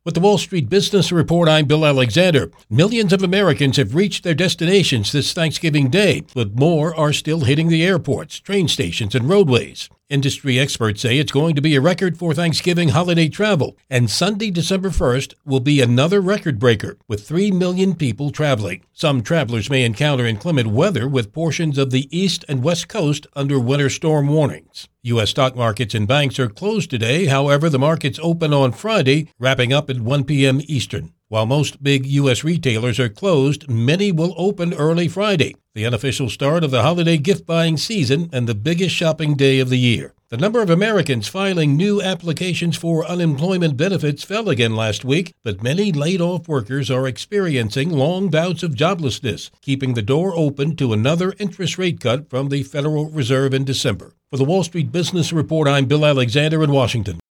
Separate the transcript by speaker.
Speaker 1: With the Wall Street Business Report, I'm Bill Alexander. Millions of Americans have reached their destinations this Thanksgiving Day, but more are still hitting the airports, train stations, and roadways. Industry experts say it's going to be a record for Thanksgiving holiday travel, and Sunday, December 1st, will be another record breaker, with 3 million people traveling. Some travelers may encounter inclement weather with portions of the East and West Coast under winter storm warnings. U.S. stock markets and banks are closed today. However, the markets open on Friday, wrapping up at 1 p.m. Eastern. While most big U.S. retailers are closed, many will open early Friday, the unofficial start of the holiday gift-buying season and the biggest shopping day of the year. The number of Americans filing new applications for unemployment benefits fell again last week, but many laid-off workers are experiencing long bouts of joblessness, keeping the door open to another interest rate cut from the Federal Reserve in December. For the Wall Street Business Report, I'm Bill Alexander in Washington.